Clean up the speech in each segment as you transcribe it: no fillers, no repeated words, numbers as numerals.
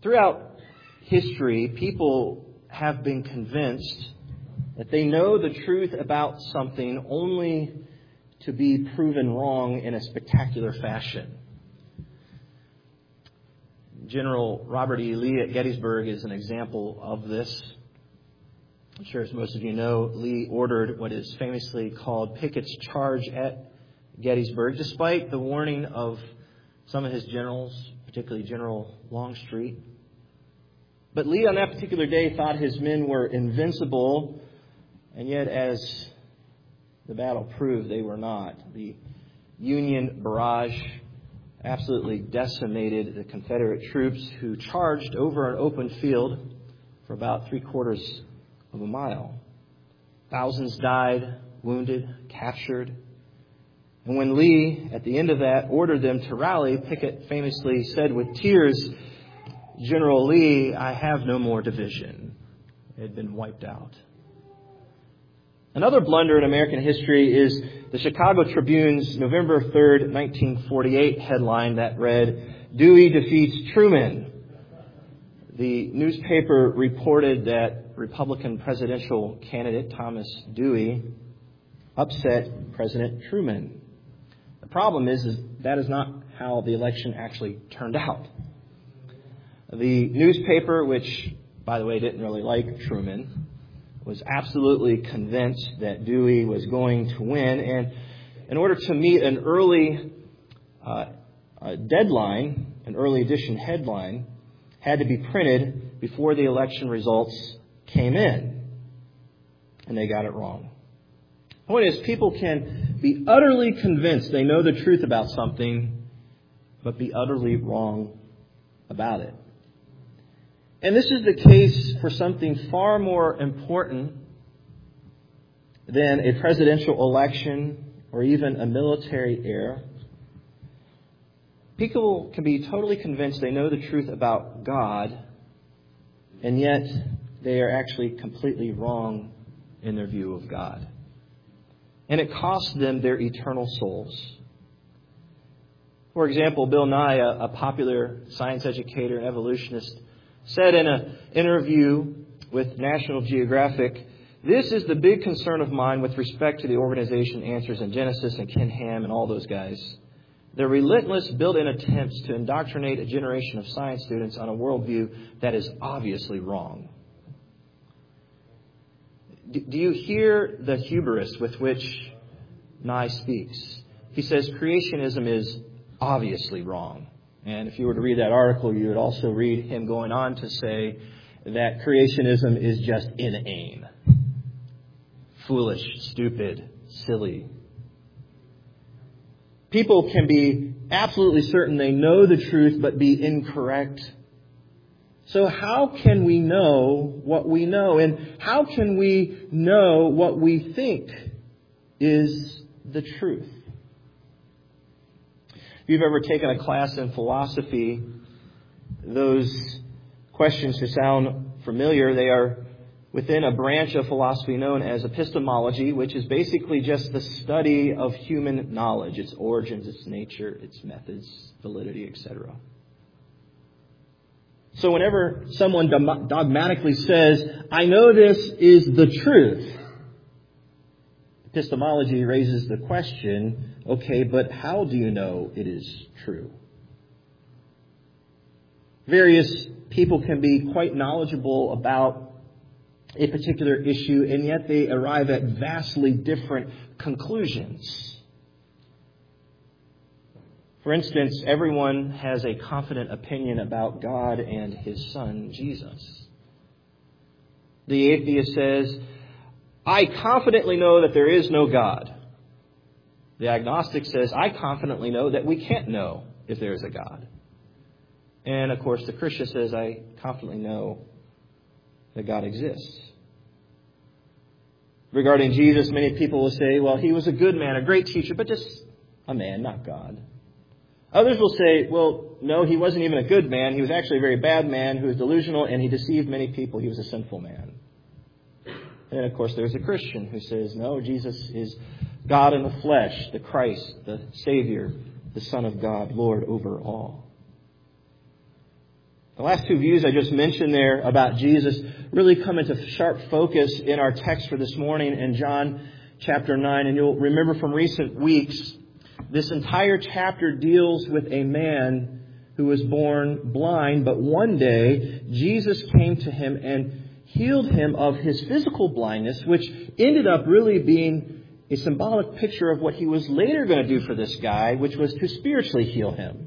Throughout history, people have been convinced that they know the truth about something only to be proven wrong in a spectacular fashion. General Robert E. Lee at Gettysburg is an example of this. I'm sure, as most of you know, Lee ordered what is famously called Pickett's Charge at Gettysburg, despite the warning of some of his generals, particularly General Longstreet. But Lee on that particular day thought his men were invincible, and yet as the battle proved, they were not. The Union barrage absolutely decimated the Confederate troops, who charged over an open field for about 3/4 of a mile. Thousands died, wounded, captured. And when Lee, at the end of that, ordered them to rally, Pickett famously said with tears, "General Lee, I have no more division." It had been wiped out. Another blunder in American history is the Chicago Tribune's November 3rd, 1948 headline that read, "Dewey defeats Truman." The newspaper reported that Republican presidential candidate Thomas Dewey upset President Truman. The problem is that is not how the election actually turned out. The newspaper, which, by the way, didn't really like Truman, was absolutely convinced that Dewey was going to win. And in order to meet an early deadline, an early edition headline had to be printed before the election results came in. And they got it wrong. The point is, people can be utterly convinced they know the truth about something, but be utterly wrong about it. And this is the case for something far more important than a presidential election or even a military era. People can be totally convinced they know the truth about God, and yet they are actually completely wrong in their view of God. And it costs them their eternal souls. For example, Bill Nye, a popular science educator and evolutionist, said in an interview with National Geographic, "This is the big concern of mine with respect to the organization Answers in Genesis and Ken Ham and all those guys. Their relentless built-in attempts to indoctrinate a generation of science students on a worldview that is obviously wrong." Do you hear the hubris with which Nye speaks? He says creationism is obviously wrong. And if you were to read that article, you would also read him going on to say that creationism is just inane, foolish, stupid, silly. People can be absolutely certain they know the truth but be incorrect. So how can we know what we know? And how can we know what we think is the truth? If you've ever taken a class in philosophy, those questions should sound familiar. They are within a branch of philosophy known as epistemology, which is basically just the study of human knowledge, its origins, its nature, its methods, validity, etc. So whenever someone dogmatically says, "I know this is the truth," epistemology raises the question, okay, but how do you know it is true? Various people can be quite knowledgeable about a particular issue, and yet they arrive at vastly different conclusions. For instance, everyone has a confident opinion about God and His Son, Jesus. The atheist says, "I confidently know that there is no God." The agnostic says, "I confidently know that we can't know if there is a God." And, of course, the Christian says, "I confidently know that God exists." Regarding Jesus, many people will say, "Well, He was a good man, a great teacher, but just a man, not God." Others will say, "Well, no, He wasn't even a good man. He was actually a very bad man who was delusional, and He deceived many people. He was a sinful man." And then, of course, there's a Christian who says, "No, Jesus is God in the flesh, the Christ, the Savior, the Son of God, Lord over all." The last two views I just mentioned there about Jesus really come into sharp focus in our text for this morning in John chapter 9. And you'll remember from recent weeks, this entire chapter deals with a man who was born blind, but one day Jesus came to him and healed him of his physical blindness, which ended up really being a symbolic picture of what he was later going to do for this guy, which was to spiritually heal him.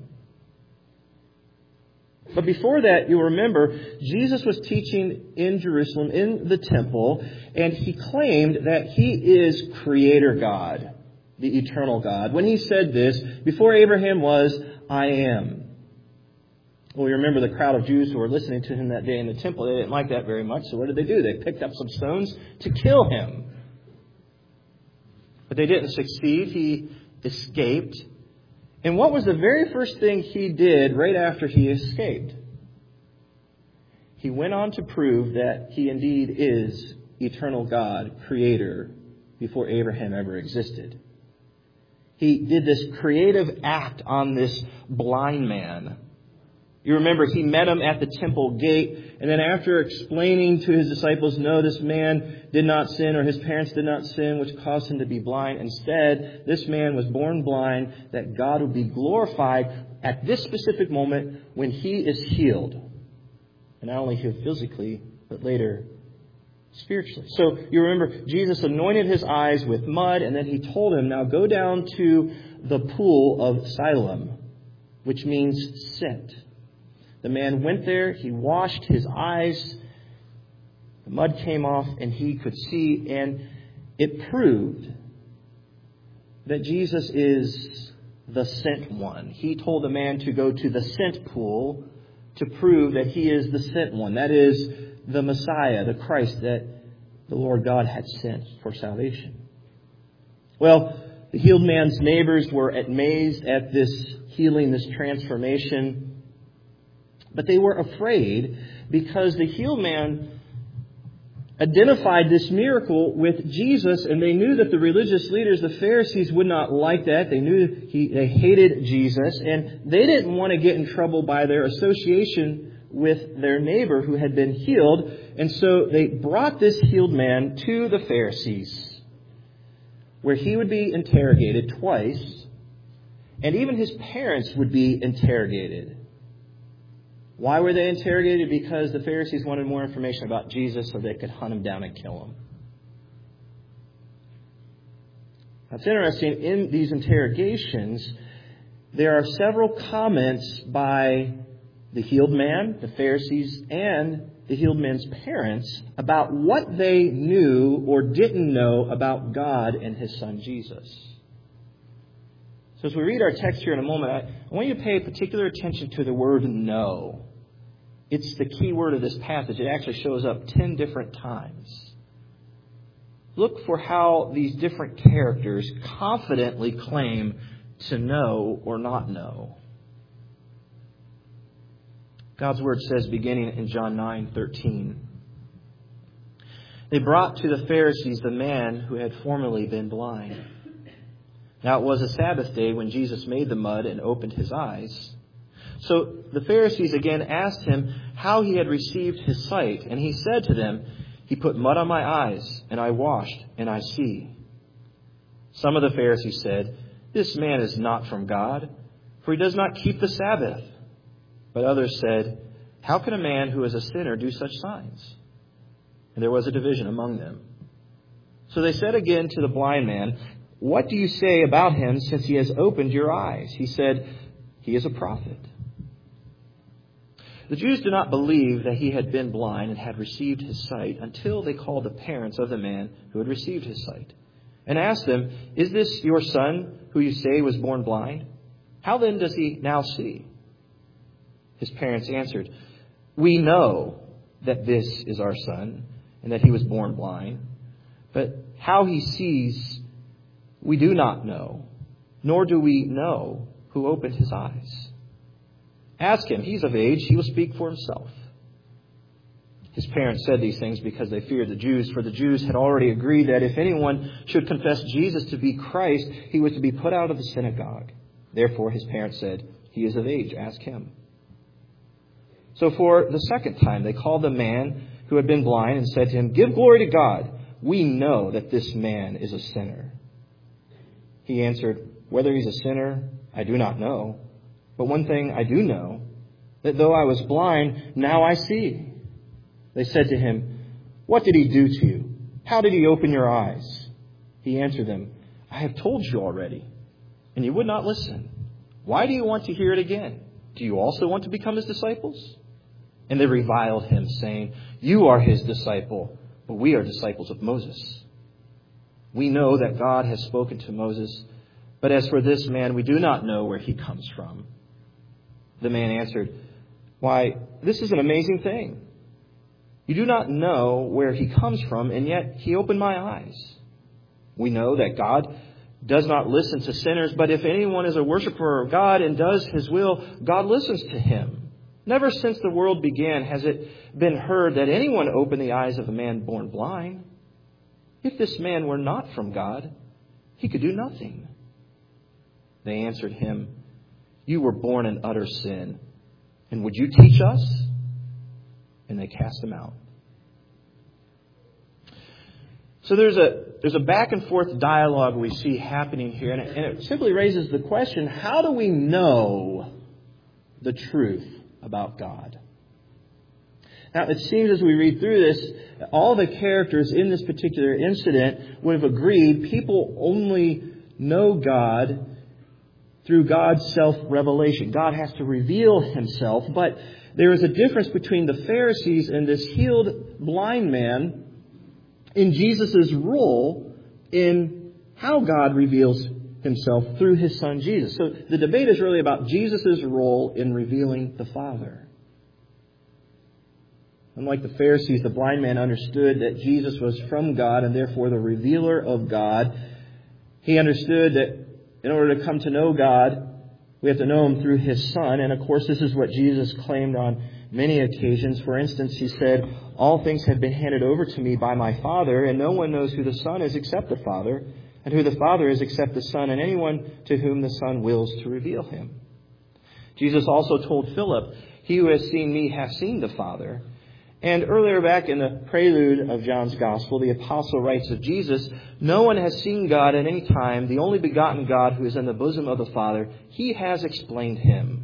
But before that, you'll remember, Jesus was teaching in Jerusalem, in the temple, and he claimed that he is Creator God, the eternal God. When he said this, before Abraham was, I am. Well, you remember the crowd of Jews who were listening to him that day in the temple. They didn't like that very much, so what did they do? They picked up some stones to kill him. But they didn't succeed. He escaped. And what was the very first thing he did right after he escaped? He went on to prove that he indeed is eternal God, Creator, before Abraham ever existed. He did this creative act on this blind man. You remember, he met him at the temple gate, and then after explaining to his disciples, no, this man did not sin, or his parents did not sin, which caused him to be blind. Instead, this man was born blind, that God would be glorified at this specific moment when he is healed. And not only healed physically, but later spiritually. So you remember, Jesus anointed his eyes with mud, and then he told him, now go down to the pool of Siloam, which means sent. The man went there, he washed his eyes, the mud came off, and he could see, and it proved that Jesus is the sent one. He told the man to go to the sent pool to prove that he is the sent one. That is the Messiah, the Christ that the Lord God had sent for salvation. Well, the healed man's neighbors were amazed at this healing, this transformation. But they were afraid because the healed man identified this miracle with Jesus, and they knew that the religious leaders, the Pharisees, would not like that. They knew they hated Jesus, and they didn't want to get in trouble by their association with their neighbor who had been healed. And so they brought this healed man to the Pharisees, where he would be interrogated twice, and even his parents would be interrogated. Why were they interrogated? Because the Pharisees wanted more information about Jesus so they could hunt him down and kill him. That's interesting. In these interrogations, there are several comments by the healed man, the Pharisees, and the healed man's parents about what they knew or didn't know about God and His Son Jesus. So as we read our text here in a moment, I want you to pay particular attention to the word know. It's the key word of this passage. It actually shows up 10 different times. Look for how these different characters confidently claim to know or not know. God's Word says, beginning in John 9:13, they brought to the Pharisees the man who had formerly been blind. Now it was a Sabbath day when Jesus made the mud and opened his eyes. So the Pharisees again asked him how he had received his sight. And he said to them, he put mud on my eyes, and I washed, and I see. Some of the Pharisees said, this man is not from God, for he does not keep the Sabbath. But others said, how can a man who is a sinner do such signs? And there was a division among them. So they said again to the blind man, what do you say about him since he has opened your eyes? He said, he is a prophet. The Jews did not believe that he had been blind and had received his sight until they called the parents of the man who had received his sight and asked them, is this your son who you say was born blind? How then does he now see? His parents answered, we know that this is our son and that he was born blind, but how he sees we do not know, nor do we know who opened his eyes. Ask him, he's of age, he will speak for himself. His parents said these things because they feared the Jews, for the Jews had already agreed that if anyone should confess Jesus to be Christ, he was to be put out of the synagogue. Therefore his parents said, he is of age, ask him. So for the second time, they called the man who had been blind and said to him, "Give glory to God. We know that this man is a sinner." He answered, "Whether he's a sinner, I do not know. But one thing I do know, that though I was blind, now I see." They said to him, "What did he do to you? How did he open your eyes?" He answered them, "I have told you already, and you would not listen. Why do you want to hear it again? Do you also want to become his disciples?" And they reviled him, saying, "You are his disciple, but we are disciples of Moses. We know that God has spoken to Moses, but as for this man, we do not know where he comes from." The man answered, "Why, this is an amazing thing. You do not know where he comes from, and yet he opened my eyes. We know that God does not listen to sinners, but if anyone is a worshiper of God and does his will, God listens to him. Never since the world began has it been heard that anyone opened the eyes of a man born blind. If this man were not from God, he could do nothing." They answered him, "You were born in utter sin, and would you teach us?" And they cast him out. So there's a back and forth dialogue we see happening here, and it simply raises the question, how do we know the truth about God? Now, it seems as we read through this, all the characters in this particular incident would have agreed people only know God through God's self-revelation. God has to reveal himself, but there is a difference between the Pharisees and this healed blind man in Jesus' role in how God reveals himself through his son Jesus. So the debate is really about Jesus' role in revealing the Father. Unlike the Pharisees, the blind man understood that Jesus was from God and therefore the revealer of God. He understood that in order to come to know God, we have to know him through his Son. And of course, this is what Jesus claimed on many occasions. For instance, he said, "All things have been handed over to me by my Father, and no one knows who the Son is except the Father, and who the Father is except the Son, and anyone to whom the Son wills to reveal him." Jesus also told Philip, "He who has seen me has seen the Father." And earlier back in the prelude of John's Gospel, the apostle writes of Jesus, "No one has seen God at any time, the only begotten God who is in the bosom of the Father. He has explained him."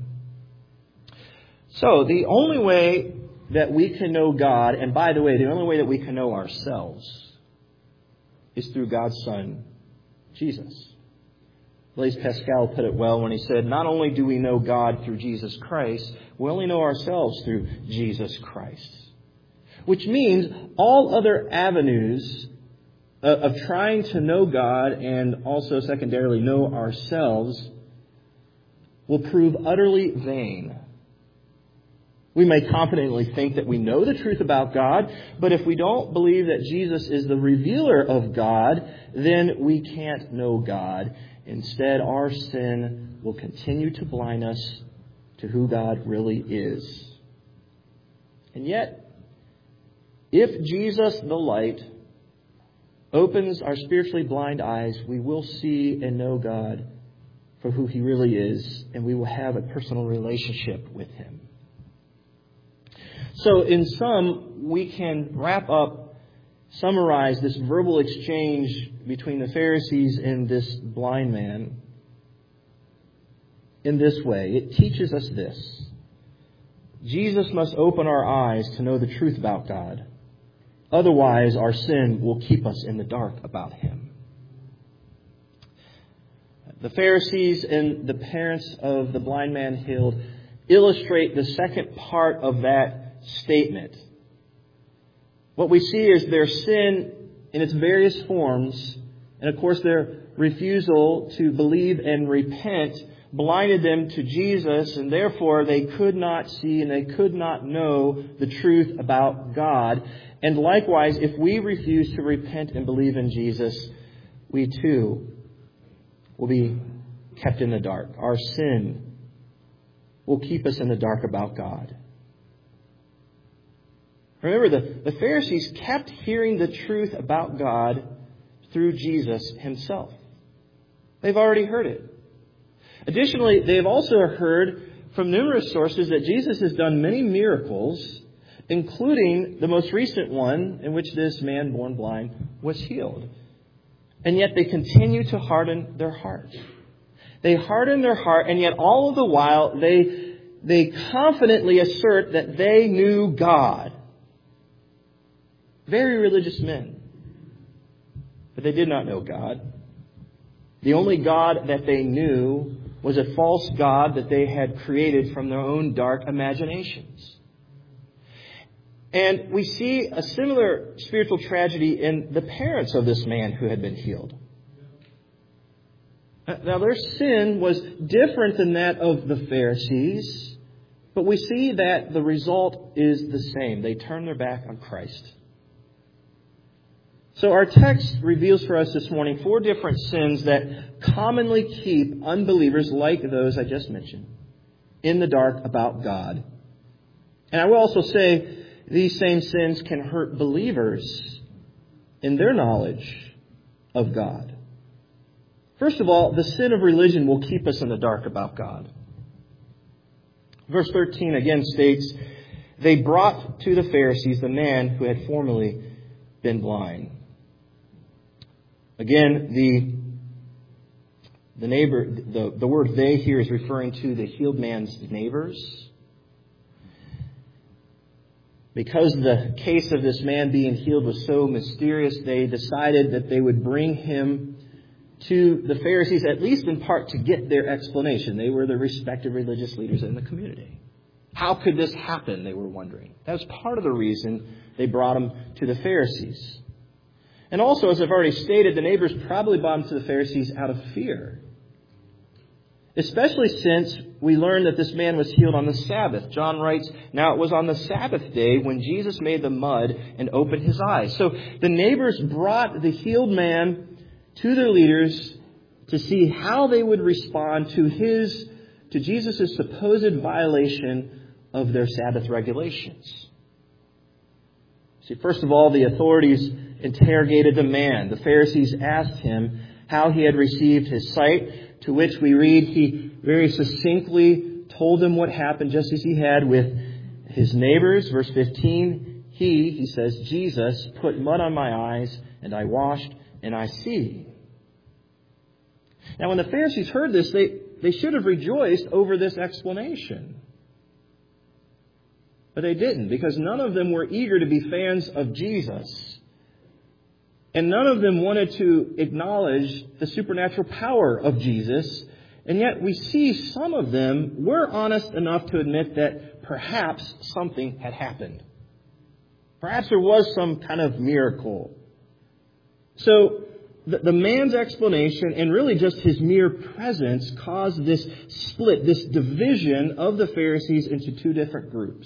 So the only way that we can know God, and by the way, the only way that we can know ourselves, is through God's Son, Jesus. Blaise Pascal put it well when he said, "Not only do we know God through Jesus Christ, we only know ourselves through Jesus Christ." Which means all other avenues of trying to know God and also secondarily know ourselves will prove utterly vain. We may confidently think that we know the truth about God, but if we don't believe that Jesus is the revealer of God, then we can't know God. Instead, our sin will continue to blind us to who God really is. And yet, if Jesus, the light, opens our spiritually blind eyes, we will see and know God for who he really is, and we will have a personal relationship with him. So in sum, we can summarize this verbal exchange between the Pharisees and this blind man in this way. It teaches us this: Jesus must open our eyes to know the truth about God. Otherwise, our sin will keep us in the dark about him. The Pharisees and the parents of the blind man healed illustrate the second part of that statement. What we see is their sin in its various forms, and of course their refusal to believe and repent blinded them to Jesus, and therefore they could not see and they could not know the truth about God. And likewise, if we refuse to repent and believe in Jesus, we too will be kept in the dark. Our sin will keep us in the dark about God. Remember, the Pharisees kept hearing the truth about God through Jesus himself. They've already heard it. Additionally, they've also heard from numerous sources that Jesus has done many miracles, including the most recent one in which this man born blind was healed. And yet they continue to harden their heart. They harden their heart, and yet all of the while they confidently assert that they knew God. Very religious men. But they did not know God. The only God that they knew was a false God that they had created from their own dark imaginations. And we see a similar spiritual tragedy in the parents of this man who had been healed. Now, their sin was different than that of the Pharisees, but we see that the result is the same. They turn their back on Christ. So our text reveals for us this morning 4 different sins that commonly keep unbelievers like those I just mentioned in the dark about God. And I will also say these same sins can hurt believers in their knowledge of God. First of all, the sin of religion will keep us in the dark about God. Verse 13 again states, they brought to the Pharisees the man who had formerly been blind. Again, the neighbor, the word they here is referring to the healed man's neighbors. Because the case of this man being healed was so mysterious, they decided that they would bring him to the Pharisees, at least in part, to get their explanation. They were the respective religious leaders in the community. How could this happen, they were wondering. That was part of the reason they brought him to the Pharisees. And also, as I've already stated, the neighbors probably brought him to the Pharisees out of fear. Especially since we learned that this man was healed on the Sabbath. John writes, now it was on the Sabbath day when Jesus made the mud and opened his eyes. So the neighbors brought the healed man to their leaders to see how they would respond to Jesus' supposed violation of their Sabbath regulations. See, first of all, the authorities interrogated the man. The Pharisees asked him how he had received his sight, to which we read he very succinctly told them what happened just as he had with his neighbors. Verse 15, he says, Jesus put mud on my eyes and I washed and I see. Now when the Pharisees heard this, they should have rejoiced over this explanation. But they didn't, because none of them were eager to be fans of Jesus. And none of them wanted to acknowledge the supernatural power of Jesus. And yet we see some of them were honest enough to admit that perhaps something had happened. Perhaps there was some kind of miracle. So the man's explanation and really just his mere presence caused this split, this division of the Pharisees into 2 different groups.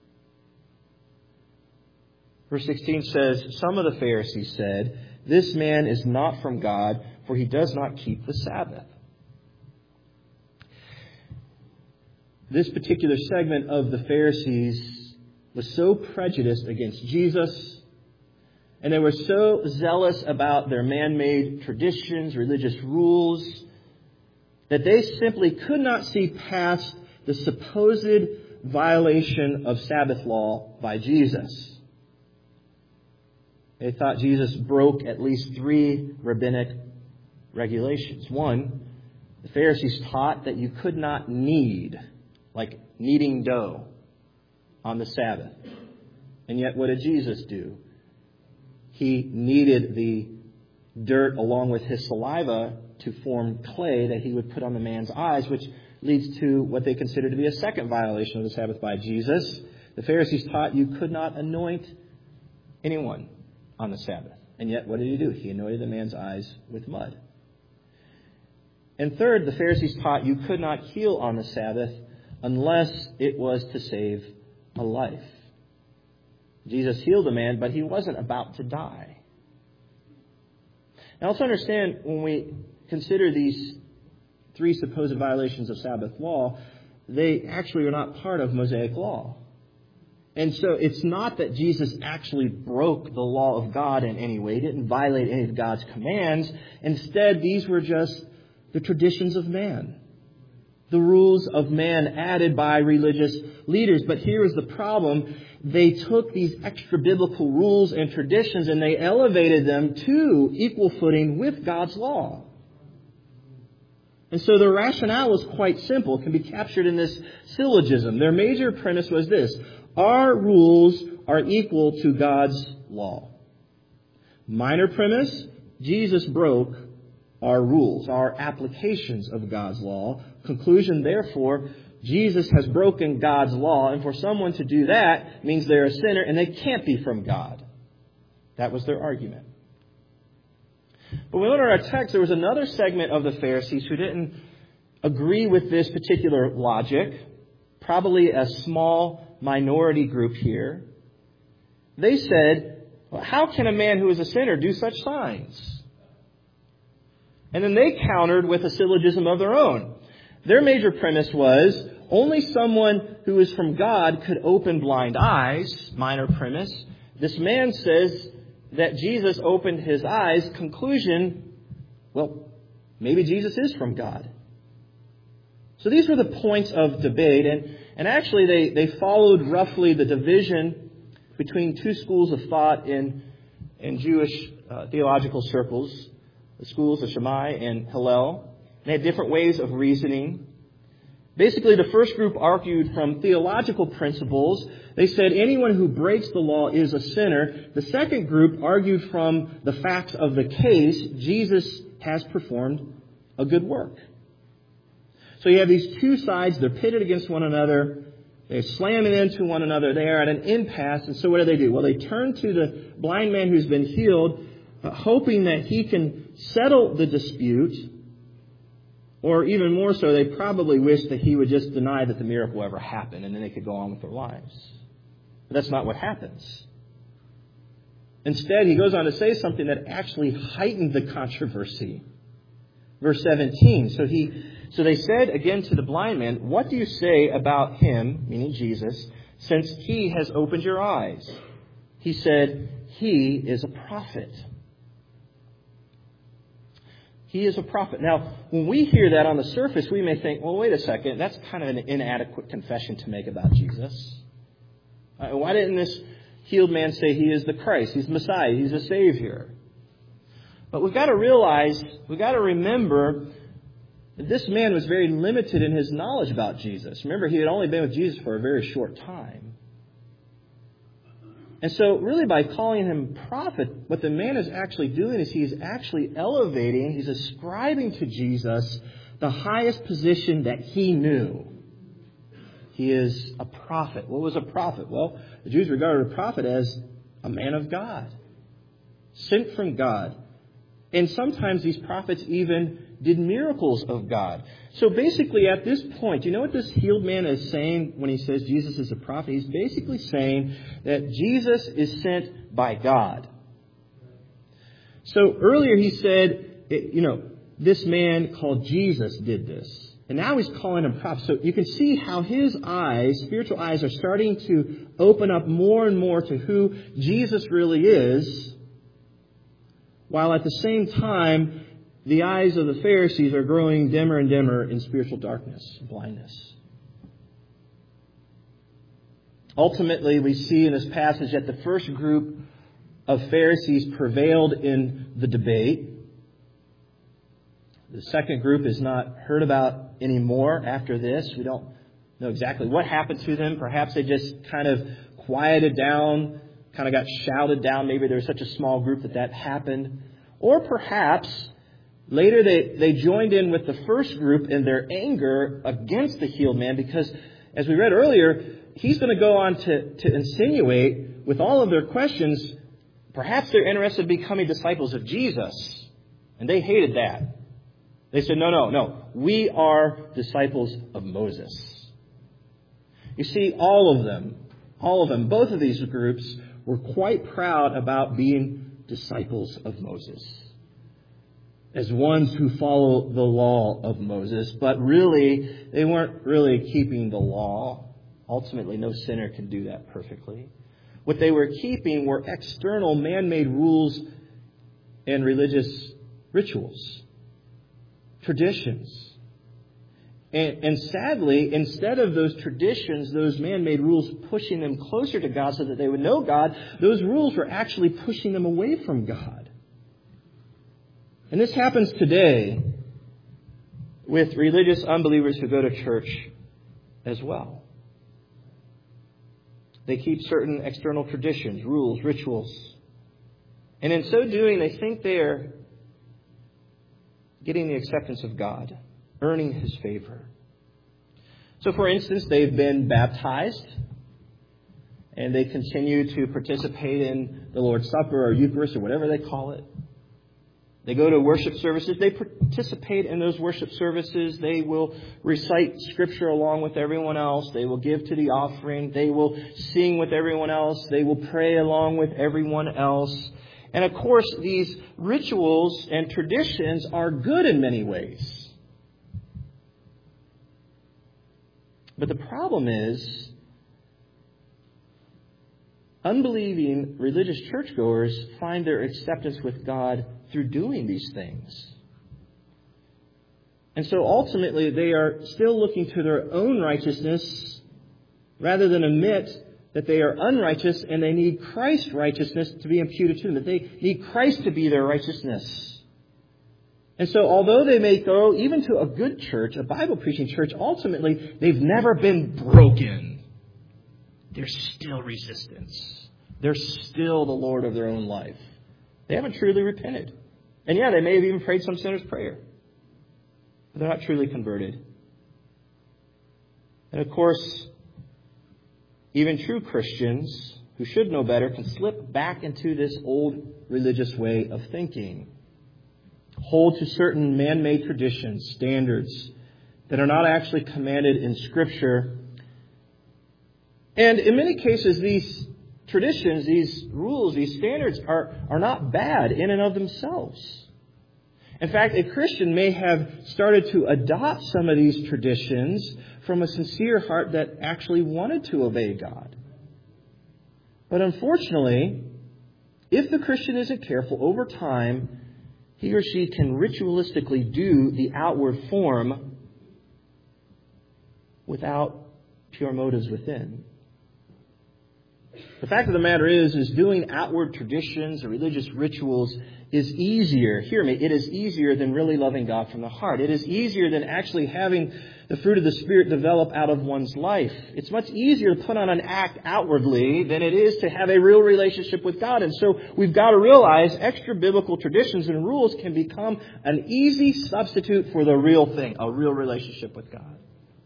Verse 16 says, some of the Pharisees said, this man is not from God, for he does not keep the Sabbath. This particular segment of the Pharisees was so prejudiced against Jesus, and they were so zealous about their man-made traditions, religious rules, that they simply could not see past the supposed violation of Sabbath law by Jesus. They thought Jesus broke at least 3 rabbinic regulations. 1, the Pharisees taught that you could not knead, like kneading dough, on the Sabbath. And yet what did Jesus do? He kneaded the dirt along with his saliva to form clay that he would put on the man's eyes, which leads to what they consider to be a second violation of the Sabbath by Jesus. The Pharisees taught you could not anoint anyone on the Sabbath. And yet, what did he do? He anointed the man's eyes with mud. And third, the Pharisees taught you could not heal on the Sabbath unless it was to save a life. Jesus healed a man, but he wasn't about to die. Now, let's understand, when we consider these 3 supposed violations of Sabbath law, they actually are not part of Mosaic law. And so it's not that Jesus actually broke the law of God in any way. He didn't violate any of God's commands. Instead, these were just the traditions of man. the rules of man added by religious leaders. But here is the problem. They took these extra biblical rules and traditions and they elevated them to equal footing with God's law. And so the rationale was quite simple. It can be captured in this syllogism. Their major premise was this: our rules are equal to God's law. Minor premise: Jesus broke our rules, our applications of God's law. Conclusion, therefore, Jesus has broken God's law, and for someone to do that means they're a sinner and they can't be from God. That was their argument. But when we look at our text, there was another segment of the Pharisees who didn't agree with this particular logic, probably a small minority group here. They said, well, how can a man who is a sinner do such signs? And then they countered with a syllogism of their own. Their major premise was only someone who is from God could open blind eyes. Minor premise. This man says that Jesus opened his eyes. Conclusion, well, maybe Jesus is from God. So these were the points of debate. And actually they followed roughly the division between two schools of thought in Jewish theological circles. The schools of Shammai and Hillel. They had different ways of reasoning. Basically, the first group argued from theological principles. They said anyone who breaks the law is a sinner. The second group argued from the facts of the case. Jesus has performed a good work. So you have these two sides. They're pitted against one another. They're slamming into one another. They are at an impasse. And so what do? Well, they turn to the blind man who's been healed, hoping that he can settle the dispute, or even more so, they probably wish that he would just deny that the miracle ever happened, and then they could go on with their lives. But that's not what happens. Instead, he goes on to say something that actually heightened the controversy. Verse 17, so they said again to the blind man, what do you say about him, meaning Jesus, since he has opened your eyes? He said, he is a prophet. He is a prophet. Now, when we hear that on the surface, we may think, well, wait a second, that's kind of an inadequate confession to make about Jesus. Why didn't this healed man say he is the Christ, he's Messiah, he's a Savior? But we've got to realize, we've got to remember that this man was very limited in his knowledge about Jesus. Remember, he had only been with Jesus for a very short time. And so really by calling him prophet, what the man is actually doing is he's actually elevating, he's ascribing to Jesus the highest position that he knew. He is a prophet. What was a prophet? Well, the Jews regarded a prophet as a man of God, sent from God. And sometimes these prophets even did miracles of God. So basically at this point, you know what this healed man is saying when he says Jesus is a prophet? He's basically saying that Jesus is sent by God. So earlier he said, this man called Jesus did this. And now he's calling him prophet. So you can see how his eyes, spiritual eyes, are starting to open up more and more to who Jesus really is, while at the same time, the eyes of the Pharisees are growing dimmer and dimmer in spiritual darkness, blindness. Ultimately, we see in this passage that the first group of Pharisees prevailed in the debate. The second group is not heard about anymore after this. We don't know exactly what happened to them. Perhaps they just kind of quieted down, kind of got shouted down. Maybe there was such a small group that happened. Or perhaps later they joined in with the first group in their anger against the healed man, because as we read earlier, he's going to go on to insinuate with all of their questions, perhaps they're interested in becoming disciples of Jesus. And they hated that. They said, no, we are disciples of Moses. You see, all of them, both of these groups were quite proud about being disciples of Moses, as ones who follow the law of Moses. But really, they weren't really keeping the law. Ultimately, no sinner can do that perfectly. What they were keeping were external man-made rules and religious rituals, traditions. And sadly, instead of those traditions, those man-made rules pushing them closer to God so that they would know God, those rules were actually pushing them away from God. And this happens today with religious unbelievers who go to church as well. They keep certain external traditions, rules, rituals. And in so doing, they think they are getting the acceptance of God, earning His favor. So, for instance, they've been baptized, and they continue to participate in the Lord's Supper or Eucharist or whatever they call it. They go to worship services. They participate in those worship services. They will recite Scripture along with everyone else. They will give to the offering. They will sing with everyone else. They will pray along with everyone else. And of course, these rituals and traditions are good in many ways. But the problem is, unbelieving religious churchgoers find their acceptance with God through doing these things. And so ultimately, they are still looking to their own righteousness rather than admit that they are unrighteous and they need Christ's righteousness to be imputed to them, that they need Christ to be their righteousness. And so although they may go even to a good church, a Bible-preaching church, ultimately they've never been broken. There's still resistance. They're still the Lord of their own life. They haven't truly repented. And yeah, they may have even prayed some sinner's prayer. But they're not truly converted. And of course, even true Christians who should know better can slip back into this old religious way of thinking. Hold to certain man-made traditions, standards that are not actually commanded in Scripture. And in many cases, these traditions, these rules, these standards are not bad in and of themselves. In fact, a Christian may have started to adopt some of these traditions from a sincere heart that actually wanted to obey God. But unfortunately, if the Christian isn't careful, over time, he or she can ritualistically do the outward form without pure motives within. The fact of the matter is doing outward traditions or religious rituals is easier. Hear me, it is easier than really loving God from the heart. It is easier than actually having the fruit of the Spirit develop out of one's life. It's much easier to put on an act outwardly than it is to have a real relationship with God. And so we've got to realize extra biblical traditions and rules can become an easy substitute for the real thing, a real relationship with God.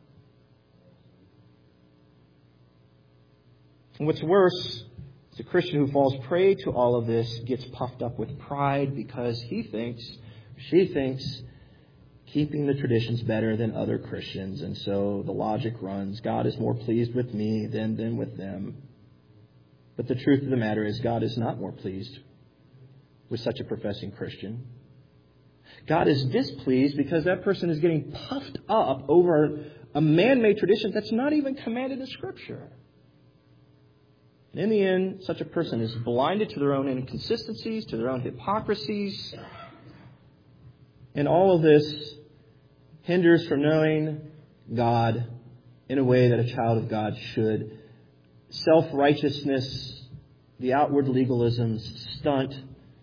And what's worse, is a Christian who falls prey to all of this gets puffed up with pride because she thinks keeping the traditions better than other Christians. And so the logic runs, God is more pleased with me than with them. But the truth of the matter is God is not more pleased with such a professing Christian. God is displeased because that person is getting puffed up over a man-made tradition that's not even commanded in Scripture. And in the end, such a person is blinded to their own inconsistencies, to their own hypocrisies. And all of this hinders from knowing God in a way that a child of God should. Self-righteousness, the outward legalisms stunt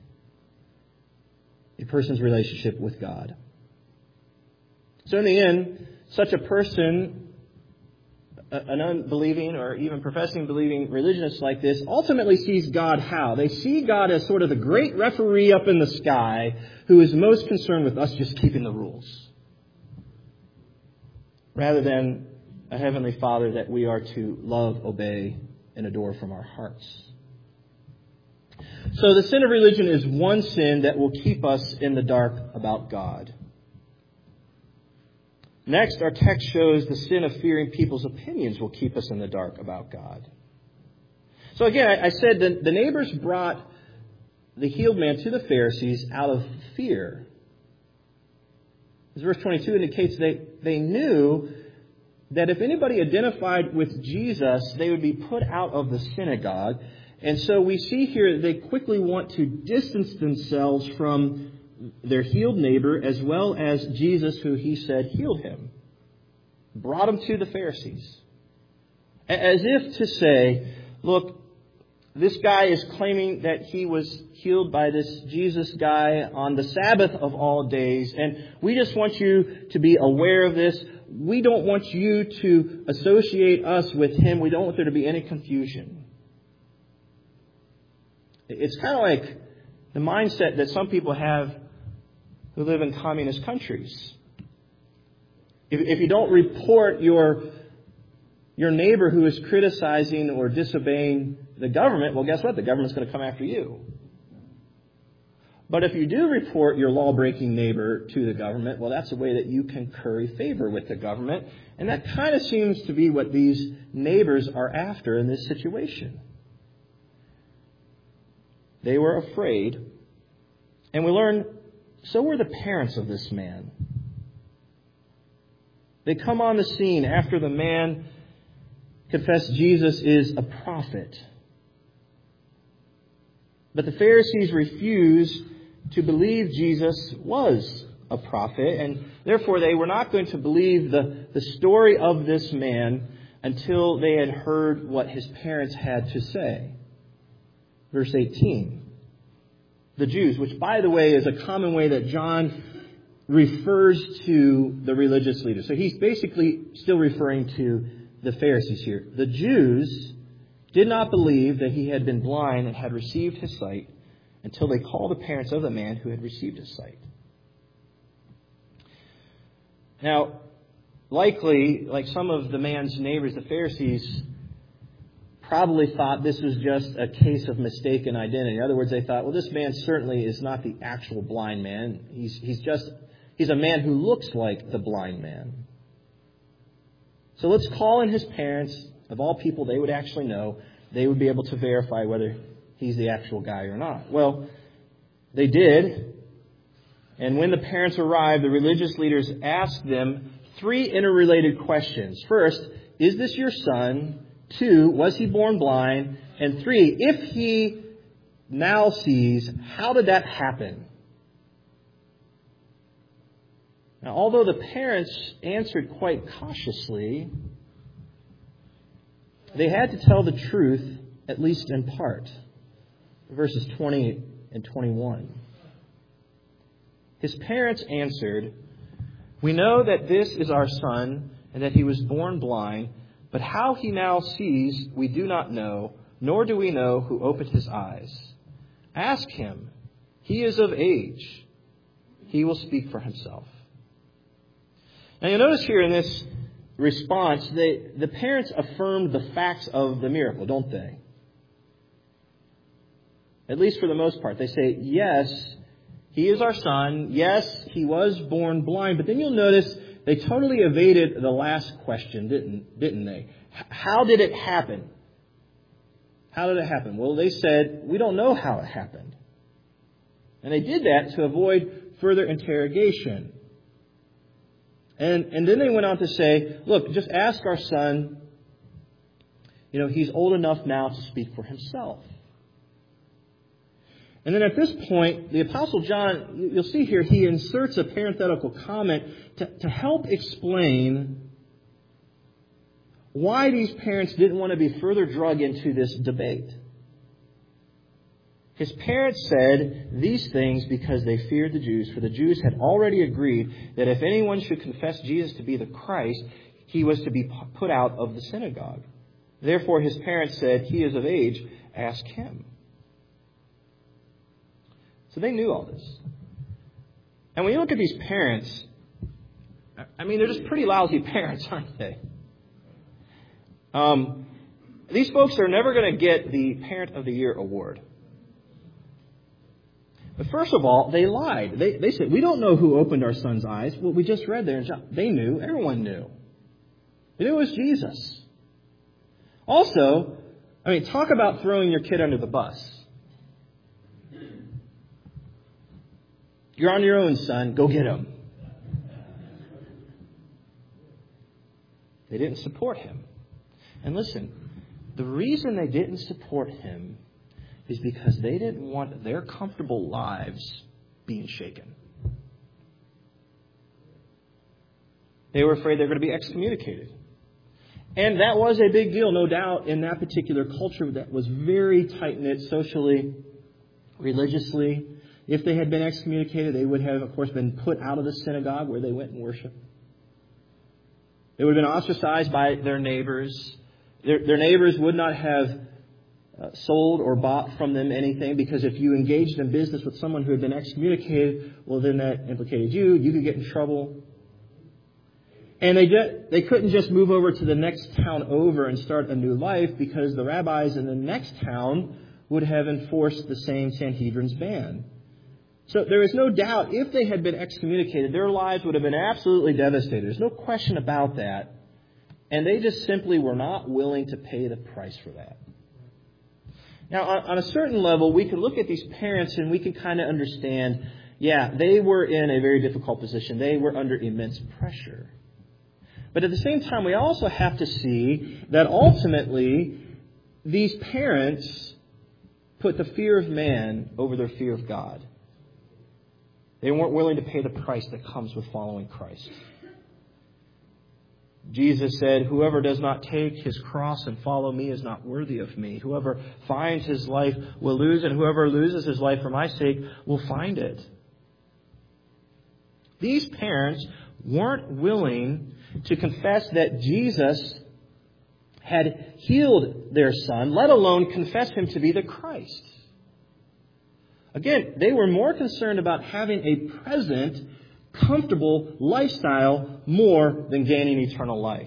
a person's relationship with God. So in the end, such a person, an unbelieving or even professing believing religionist like this, ultimately sees God how? They see God as sort of the great referee up in the sky who is most concerned with us just keeping the rules, rather than a heavenly Father that we are to love, obey, and adore from our hearts. So the sin of religion is one sin that will keep us in the dark about God. Next, our text shows the sin of fearing people's opinions will keep us in the dark about God. So again, I said that the neighbors brought the healed man to the Pharisees out of fear. As verse 22 indicates, they knew that if anybody identified with Jesus, they would be put out of the synagogue. And so we see here that they quickly want to distance themselves from their healed neighbor as well as Jesus, who he said healed him. brought him to the Pharisees. As if to say, look, this guy is claiming that he was healed by this Jesus guy on the Sabbath of all days, and we just want you to be aware of this. We don't want you to associate us with him. We don't want there to be any confusion. It's kind of like the mindset that some people have who live in communist countries. If you don't report your neighbor who is criticizing or disobeying the government, well, guess what? The government's going to come after you. But if you do report your law-breaking neighbor to the government, well, that's a way that you can curry favor with the government. And that kind of seems to be what these neighbors are after in this situation. They were afraid. And we learn, so were the parents of this man. They come on the scene after the man confessed Jesus is a prophet. But the Pharisees refused to believe Jesus was a prophet, and therefore they were not going to believe the story of this man until they had heard what his parents had to say. Verse 18. The Jews, which by the way is a common way that John refers to the religious leaders. So he's basically still referring to the Pharisees here. The Jews did not believe that he had been blind and had received his sight until they called the parents of the man who had received his sight. Now, likely, like some of the man's neighbors, the Pharisees probably thought this was just a case of mistaken identity. In other words, they thought, well, this man certainly is not the actual blind man. He's a man who looks like the blind man. So let's call in his parents. Of all people they would actually know, they would be able to verify whether he's the actual guy or not. Well, they did. And when the parents arrived, the religious leaders asked them 3 interrelated questions. First, is this your son? 2, was he born blind? And 3, if he now sees, how did that happen? Now, although the parents answered quite cautiously, they had to tell the truth, at least in part. Verses 20 and 21. His parents answered, "We know that this is our son, and that he was born blind, but how he now sees we do not know, nor do we know who opened his eyes. Ask him. He is of age. He will speak for himself." Now you'll notice here in this response, the parents affirmed the facts of the miracle, don't they? At least for the most part. They say, yes, he is our son. Yes, he was born blind. But then you'll notice they totally evaded the last question, didn't they? How did it happen? How did it happen? Well, they said, we don't know how it happened. And they did that to avoid further interrogation. And then they went on to say, look, just ask our son. He's old enough now to speak for himself. And then at this point, the Apostle John, you'll see here, he inserts a parenthetical comment to help explain why these parents didn't want to be further dragged into this debate. His parents said these things because they feared the Jews, for the Jews had already agreed that if anyone should confess Jesus to be the Christ, he was to be put out of the synagogue. Therefore, his parents said, he is of age, ask him. So they knew all this. And when you look at these parents, they're just pretty lousy parents, aren't they? These folks are never going to get the Parent of the Year award. But first of all, they lied. They said, we don't know who opened our son's eyes. Well, we just read there in John. They knew. Everyone knew. They knew it was Jesus. Also, talk about throwing your kid under the bus. You're on your own, son. Go get him. They didn't support him. And listen, the reason they didn't support him is because they didn't want their comfortable lives being shaken. They were afraid they were going to be excommunicated. And that was a big deal, no doubt, in that particular culture that was very tight-knit socially, religiously. If they had been excommunicated, they would have, of course, been put out of the synagogue where they went and worshiped. They would have been ostracized by their neighbors. Their neighbors would not have sold or bought from them anything, because if you engaged in business with someone who had been excommunicated, well, then that implicated you. You could get in trouble. And they couldn't just move over to the next town over and start a new life, because the rabbis in the next town would have enforced the same Sanhedrin's ban. So there is no doubt, if they had been excommunicated, their lives would have been absolutely devastated. There's no question about that. And they just simply were not willing to pay the price for that. Now, on a certain level, we can look at these parents and we can kind of understand, yeah, they were in a very difficult position. They were under immense pressure. But at the same time, we also have to see that ultimately these parents put the fear of man over their fear of God. They weren't willing to pay the price that comes with following Christ. Jesus said, "Whoever does not take his cross and follow me is not worthy of me. Whoever finds his life will lose, and whoever loses his life for my sake will find it." These parents weren't willing to confess that Jesus had healed their son, let alone confess him to be the Christ. Again, they were more concerned about having a present, comfortable lifestyle more than gaining eternal life.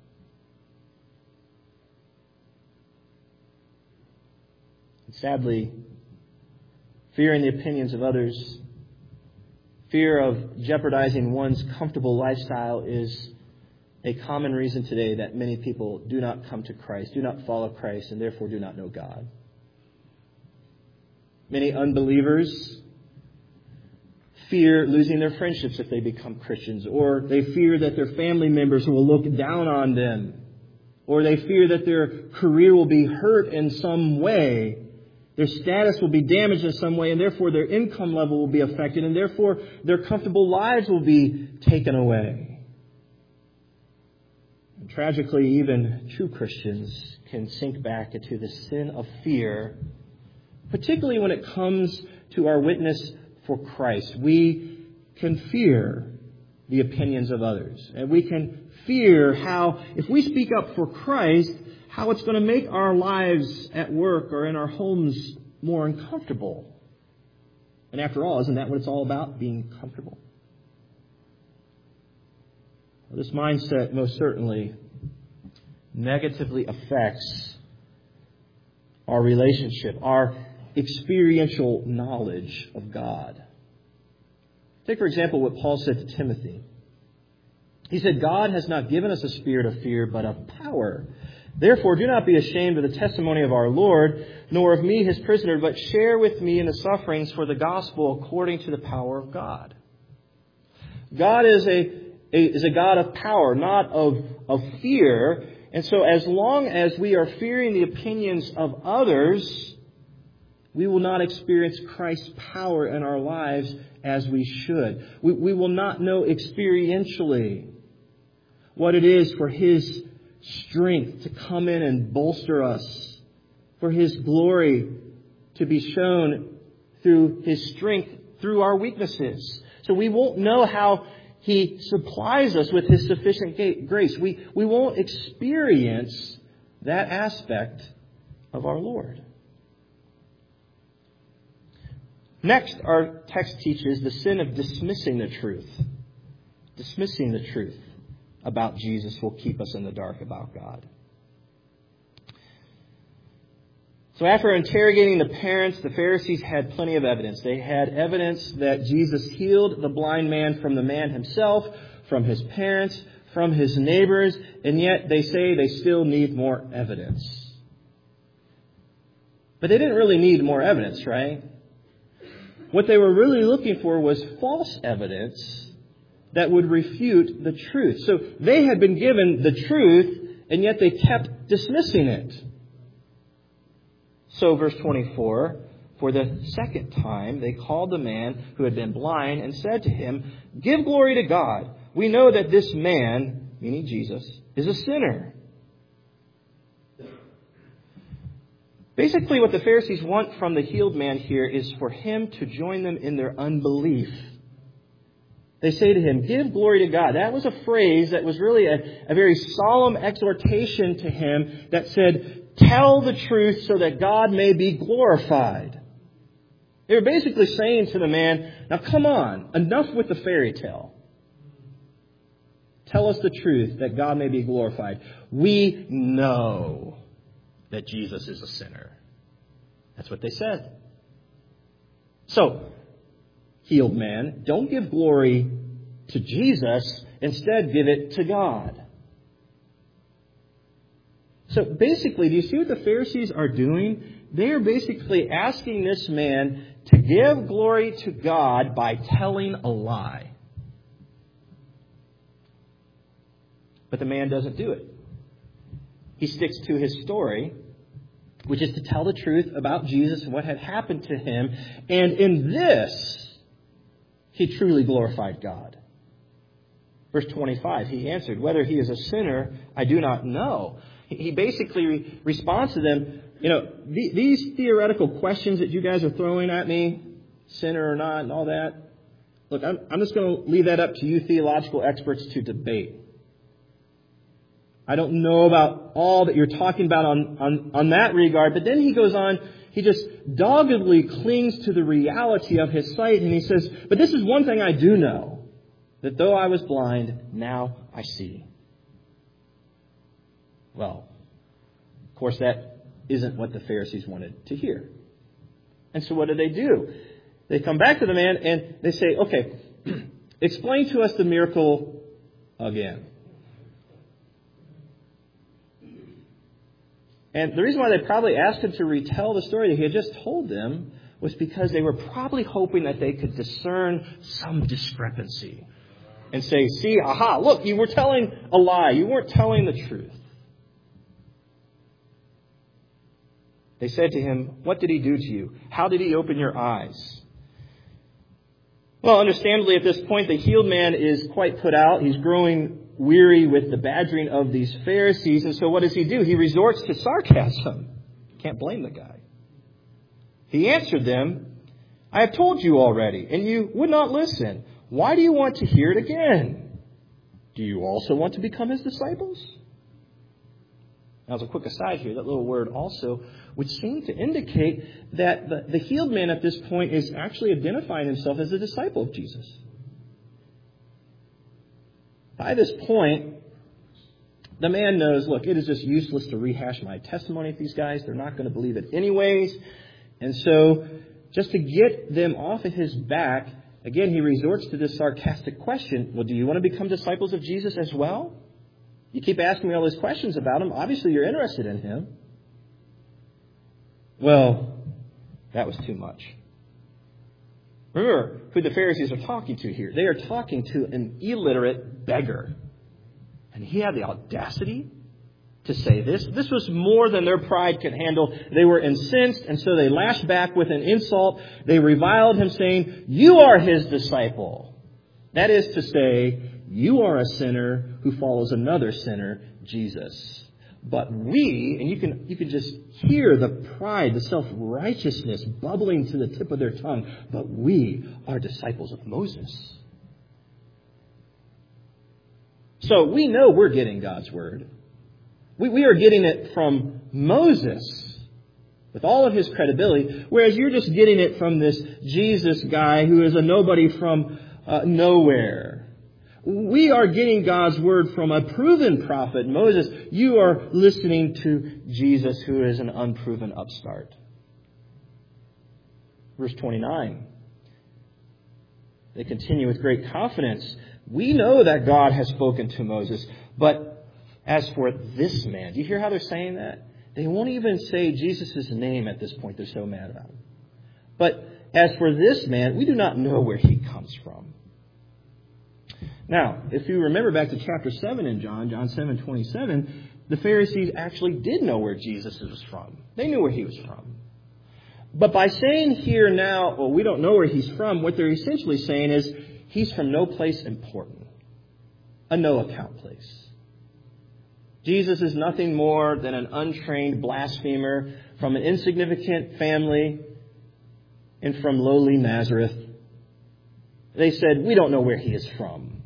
And sadly, fearing the opinions of others, fear of jeopardizing one's comfortable lifestyle is a common reason today that many people do not come to Christ, do not follow Christ, and therefore do not know God. Many unbelievers fear losing their friendships if they become Christians, or they fear that their family members will look down on them, or they fear that their career will be hurt in some way, their status will be damaged in some way, and therefore their income level will be affected, and therefore their comfortable lives will be taken away. And tragically, even true Christians can sink back into the sin of fear, particularly when it comes to our witness for Christ. We can fear the opinions of others. And we can fear how, if we speak up for Christ, how it's going to make our lives at work or in our homes more uncomfortable. And after all, isn't that what it's all about? Being comfortable. Well, this mindset most certainly negatively affects our relationship, our experiential knowledge of God. Take, for example, what Paul said to Timothy. He said, "God has not given us a spirit of fear, but of power. Therefore, do not be ashamed of the testimony of our Lord, nor of me, his prisoner, but share with me in the sufferings for the gospel according to the power of God." God is a God of power, not of fear. And so as long as we are fearing the opinions of others, we will not experience Christ's power in our lives as we should. We will not know experientially what it is for his strength to come in and bolster us, for his glory to be shown through his strength through our weaknesses. So we won't know how he supplies us with his sufficient grace. We won't experience that aspect of our Lord. Next, our text teaches the sin of dismissing the truth. Dismissing the truth about Jesus will keep us in the dark about God. So after interrogating the parents, the Pharisees had plenty of evidence. They had evidence that Jesus healed the blind man from the man himself, from his parents, from his neighbors, and yet they say they still need more evidence. But they didn't really need more evidence, right? What they were really looking for was false evidence that would refute the truth. So they had been given the truth, and yet they kept dismissing it. So verse 24, for the second time they called the man who had been blind and said to him, "Give glory to God. we know that this man, meaning Jesus, is a sinner. Basically, what the Pharisees want from the healed man here is for him to join them in their unbelief. They say to him, give glory to God. That was a phrase that was really a very solemn exhortation to him that said, tell the truth so that God may be glorified. They were basically saying to the man, now come on, enough with the fairy tale. Tell us the truth that God may be glorified. We know that Jesus is a sinner. That's what they said. So, healed man, don't give glory to Jesus. Instead, give it to God. So basically, do you see what the Pharisees are doing? They are basically asking this man to give glory to God by telling a lie. But the man doesn't do it. He sticks to his story, which is to tell the truth about Jesus and what had happened to him. And in this, he truly glorified God. Verse 25, he answered, whether he is a sinner, I do not know. He basically responds to them, these theoretical questions that you guys are throwing at me, sinner or not and all that, look, I'm just going to leave that up to you theological experts to debate. I don't know about all that you're talking about on that regard. But then he goes on, he just doggedly clings to the reality of his sight. And he says, but this is one thing I do know, that though I was blind, now I see. Well, of course, that isn't what the Pharisees wanted to hear. And so what do? They come back to the man and they say, okay, explain to us the miracle again. And the reason why they probably asked him to retell the story that he had just told them was because they were probably hoping that they could discern some discrepancy and say, see, aha, look, you were telling a lie. You weren't telling the truth. They said to him, what did he do to you? How did he open your eyes? Well, understandably, at this point, the healed man is quite put out. He's growing weary with the badgering of these Pharisees. And so what does he do? He resorts to sarcasm. Can't blame the guy. He answered them, I have told you already, and you would not listen. Why do you want to hear it again? Do you also want to become his disciples? Now, as a quick aside here, that little word also would seem to indicate that the healed man at this point is actually identifying himself as a disciple of Jesus. By this point, the man knows, look, it is just useless to rehash my testimony with these guys. They're not going to believe it anyways. And so, just to get them off of his back, again, he resorts to this sarcastic question. Well, do you want to become disciples of Jesus as well? You keep asking me all these questions about him. Obviously, you're interested in him. Well, that was too much. Remember who the Pharisees are talking to here. They are talking to an illiterate beggar. And he had the audacity to say this. This was more than their pride could handle. They were incensed, and so they lashed back with an insult. They reviled him, saying, you are his disciple. That is to say, you are a sinner who follows another sinner, Jesus. But we, and you can just hear the pride, the self-righteousness bubbling to the tip of their tongue. But we are disciples of Moses. So we know we're getting God's word. We are getting it from Moses with all of his credibility, whereas you're just getting it from this Jesus guy who is a nobody from nowhere. We are getting God's word from a proven prophet, Moses. You are listening to Jesus, who is an unproven upstart. Verse 29. They continue with great confidence. We know that God has spoken to Moses, but as for this man, do you hear how they're saying that? They won't even say Jesus' name at this point. They're so mad about him. But as for this man, we do not know where he comes from. Now, if you remember back to chapter 7 in John 7:27, the Pharisees actually did know where Jesus was from. They knew where he was from. But by saying here now, well, we don't know where he's from, what they're essentially saying is he's from no place important. a no-account place. Jesus is nothing more than an untrained blasphemer from an insignificant family and from lowly Nazareth. They said, we don't know where he is from.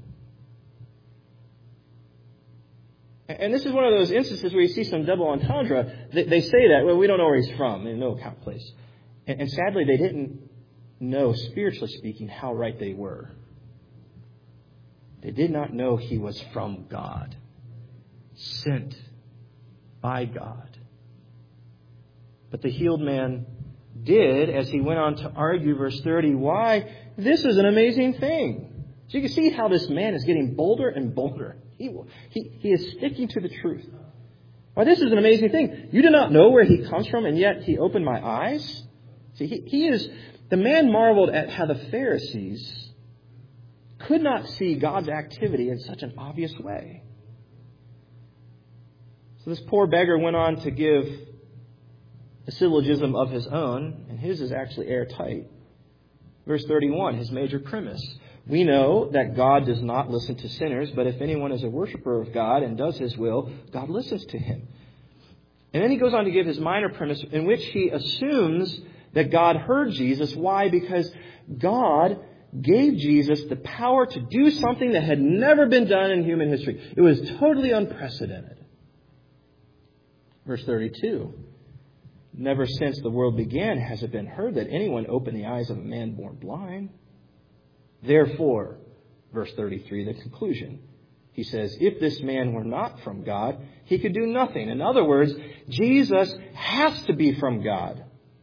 And this is one of those instances where you see some double entendre. They say that, well, we don't know where he's from, in a no-account place. And sadly, they didn't know, spiritually speaking, how right they were. They did not know he was from God, sent by God. But the healed man did, as he went on to argue, verse 30, why this is an amazing thing. So you can see how this man is getting bolder and bolder. He is sticking to the truth. Why, this is an amazing thing. You do not know where he comes from, and yet he opened my eyes. See, the man marveled at how the Pharisees could not see God's activity in such an obvious way. So this poor beggar went on to give a syllogism of his own, and his is actually airtight. Verse 31, his major premise. We know that God does not listen to sinners, but if anyone is a worshiper of God and does his will, God listens to him. And then he goes on to give his minor premise in which he assumes that God heard Jesus. Why? Because God gave Jesus the power to do something that had never been done in human history. It was totally unprecedented. Verse 32. Never since the world began has it been heard that anyone opened the eyes of a man born blind. Therefore, verse 33, the conclusion. He says, if this man were not from God, he could do nothing. In other words, Jesus has to be from God.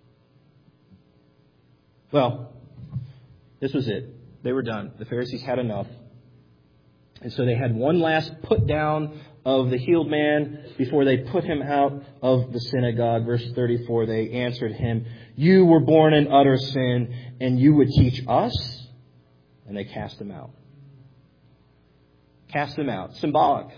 Well, this was it. They were done. The Pharisees had enough. And so they had one last put down of the healed man before they put him out of the synagogue. Verse 34, they answered him, you were born in utter sin, and you would teach us? And they cast him out. Cast him out. Symbolic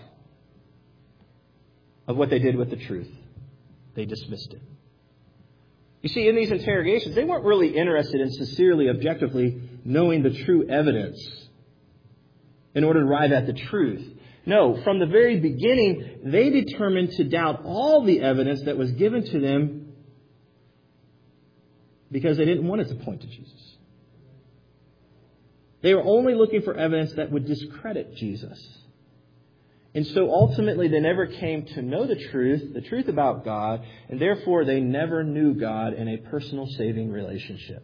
of what they did with the truth. They dismissed it. You see, in these interrogations, they weren't really interested in sincerely, objectively knowing the true evidence in order to arrive at the truth. No, from the very beginning, they determined to doubt all the evidence that was given to them because they didn't want it to point to Jesus. They were only looking for evidence that would discredit Jesus. And so ultimately they never came to know the truth about God, and therefore they never knew God in a personal saving relationship.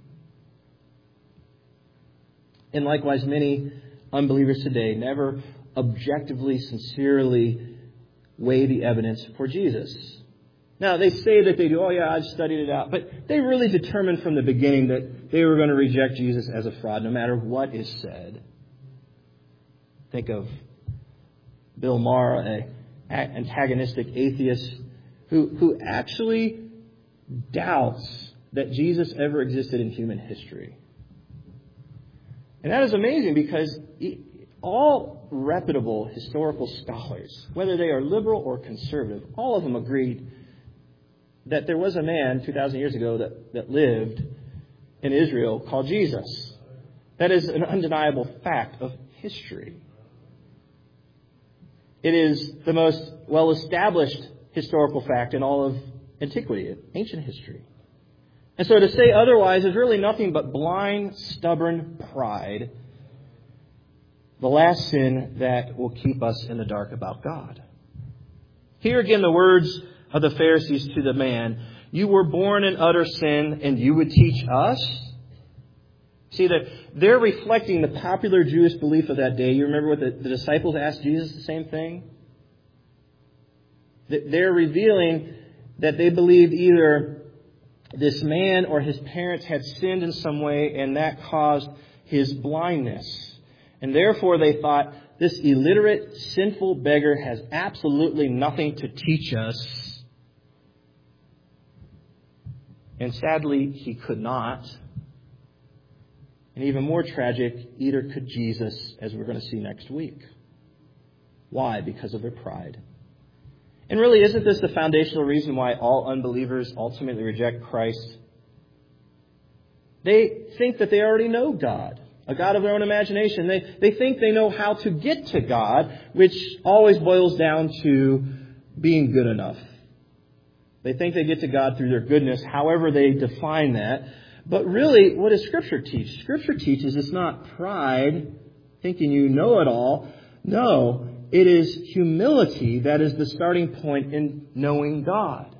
And likewise, many unbelievers today never objectively, sincerely weigh the evidence for Jesus. Now, they say that they do, oh yeah, I've studied it out, but they really determined from the beginning that they were going to reject Jesus as a fraud, no matter what is said. Think of Bill Maher, an antagonistic atheist who actually doubts that Jesus ever existed in human history. And that is amazing because all reputable historical scholars, whether they are liberal or conservative, all of them agreed that there was a man 2,000 years ago that lived in Israel called Jesus. That is an undeniable fact of history. It is the most well-established historical fact in all of antiquity, ancient history. And so to say otherwise is really nothing but blind, stubborn pride, the last sin that will keep us in the dark about God. Here again the words of the Pharisees to the man, you were born in utter sin and you would teach us? See, that they're reflecting the popular Jewish belief of that day. You remember what the disciples asked Jesus the same thing? They're revealing that they believed either this man or his parents had sinned in some way and that caused his blindness. And therefore they thought, this illiterate, sinful beggar has absolutely nothing to teach us. And sadly, he could not. And even more tragic, either could Jesus, as we're going to see next week. Why? Because of their pride. And really, isn't this the foundational reason why all unbelievers ultimately reject Christ? They think that they already know God. a god of their own imagination. They think they know how to get to God, which always boils down to being good enough. They think they get to God through their goodness, however they define that. But really, what does Scripture teach? Scripture teaches it's not pride, thinking you know it all. No, it is humility that is the starting point in knowing God.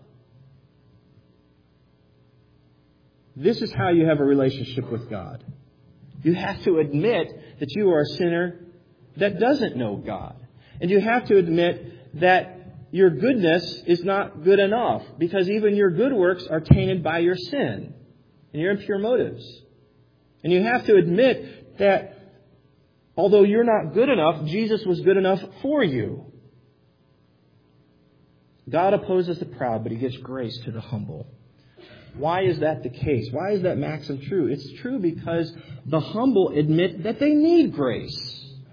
This is how you have a relationship with God. You have to admit that you are a sinner that doesn't know God. And you have to admit that your goodness is not good enough, because even your good works are tainted by your sin and your impure motives. And you have to admit that although you're not good enough, Jesus was good enough for you. God opposes the proud, but He gives grace to the humble. Why is that the case? Why is that maxim true? It's true because the humble admit that they need grace.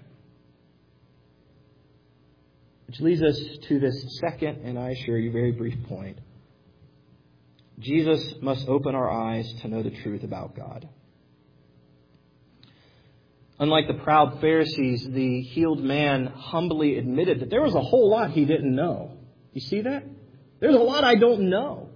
Which leads us to this second, and I assure you, very brief point. Jesus must open our eyes to know the truth about God. Unlike the proud Pharisees, the healed man humbly admitted that there was a whole lot he didn't know. You see that? There's a lot I don't know.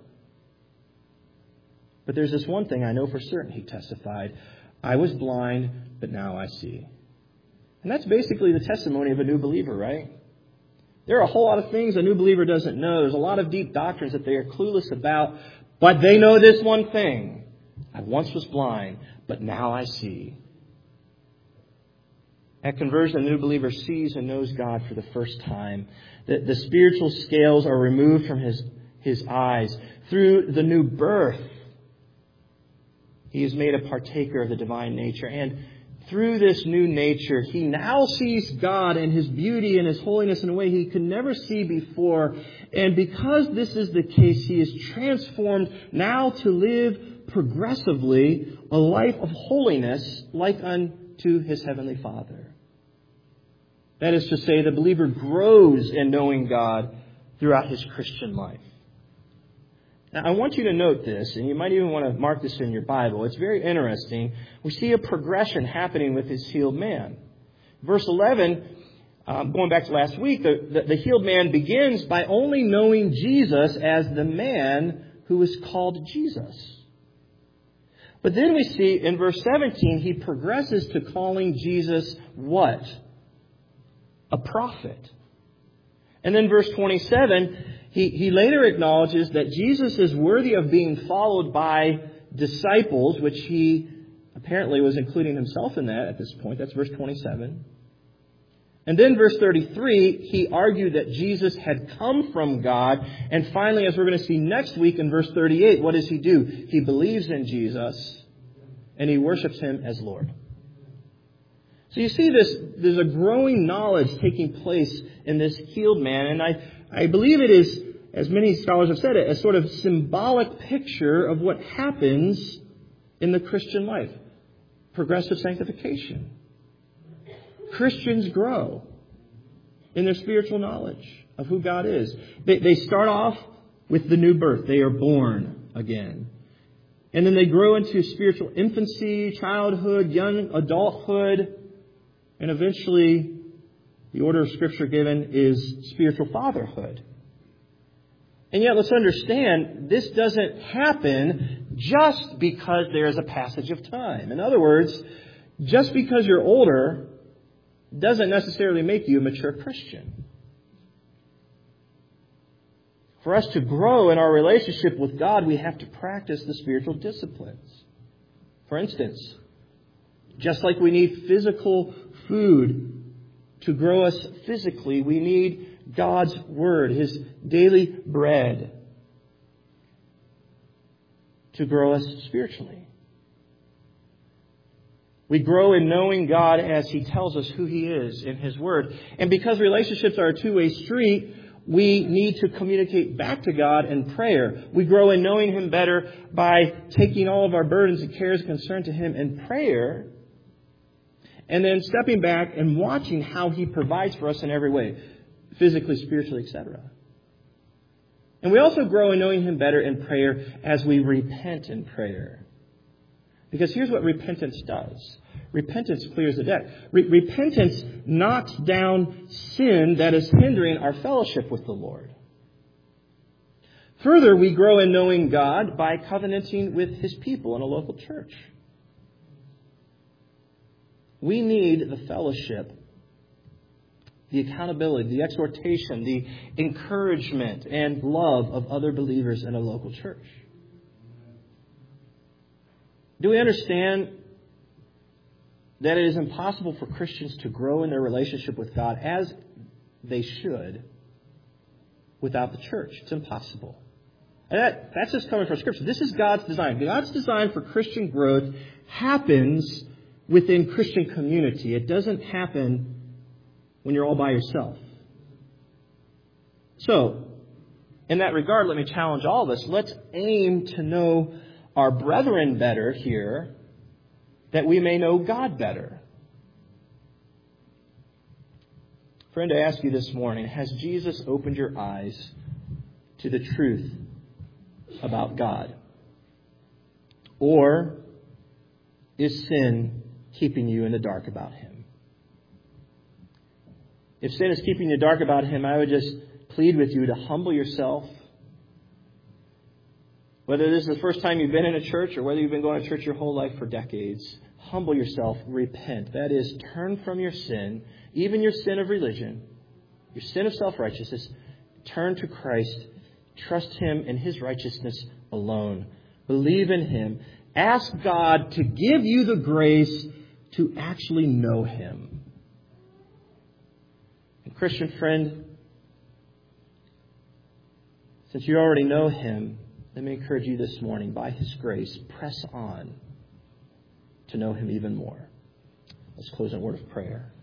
But there's this one thing I know for certain, he testified. I was blind, but now I see. And that's basically the testimony of a new believer, right? There are a whole lot of things a new believer doesn't know. There's a lot of deep doctrines that they are clueless about, but they know this one thing. I once was blind, but now I see. At conversion, the new believer sees and knows God for the first time. The spiritual scales are removed from his eyes. Through the new birth, he is made a partaker of the divine nature. And through this new nature, he now sees God and His beauty and His holiness in a way he could never see before. And because this is the case, he is transformed now to live progressively a life of holiness like unto his heavenly Father. That is to say, the believer grows in knowing God throughout his Christian life. Now, I want you to note this, and you might even want to mark this in your Bible. It's very interesting. We see a progression happening with this healed man. Verse 11, going back to last week, the healed man begins by only knowing Jesus as the man who is called Jesus. But then we see in verse 17, he progresses to calling Jesus what? A prophet. And then verse 27, he later acknowledges that Jesus is worthy of being followed by disciples, which he apparently was including himself in that at this point. That's verse 27. And then verse 33, he argued that Jesus had come from God. And finally, as we're going to see next week in verse 38, what does he do? He believes in Jesus and he worships Him as Lord. So you see this, there's a growing knowledge taking place in this healed man. And I believe it is, as many scholars have said it, a sort of symbolic picture of what happens in the Christian life. Progressive sanctification. Christians grow in their spiritual knowledge of who God is. They start off with the new birth. They are born again. And then they grow into spiritual infancy, childhood, young adulthood, and eventually the order of Scripture given is spiritual fatherhood. And yet let's understand, this doesn't happen just because there is a passage of time. In other words, just because you're older doesn't necessarily make you a mature Christian. For us to grow in our relationship with God, we have to practice the spiritual disciplines. For instance, just like we need physical food to grow us physically, we need God's Word, His daily bread, to grow us spiritually. We grow in knowing God as He tells us who He is in His Word. And because relationships are a two-way street, we need to communicate back to God in prayer. We grow in knowing Him better by taking all of our burdens and cares and concern to Him in prayer, and then stepping back and watching how He provides for us in every way, physically, spiritually, etc. And we also grow in knowing Him better in prayer as we repent in prayer. Because here's what repentance does. Repentance clears the debt. Repentance knocks down sin that is hindering our fellowship with the Lord. Further, we grow in knowing God by covenanting with His people in a local church. We need the fellowship, the accountability, the exhortation, the encouragement and love of other believers in a local church. Do we understand that it is impossible for Christians to grow in their relationship with God as they should without the church? It's impossible. And that's just coming from Scripture. This is God's design. God's design for Christian growth happens within Christian community. It doesn't happen when you're all by yourself. So, in that regard, let me challenge all of us. Let's aim to know our brethren better here, that we may know God better. Friend, I ask you this morning, has Jesus opened your eyes to the truth about God? Or is sin keeping you in the dark about Him? If sin is keeping you in the dark about Him, I would just plead with you to humble yourself. Whether this is the first time you've been in a church or whether you've been going to church your whole life for decades, humble yourself, repent. That is, turn from your sin, even your sin of religion, your sin of self-righteousness. Turn to Christ. Trust Him in His righteousness alone. Believe in Him. Ask God to give you the grace to actually know Him. And Christian friend, since you already know Him, let me encourage you this morning, by His grace, press on to know Him even more. Let's close in a word of prayer.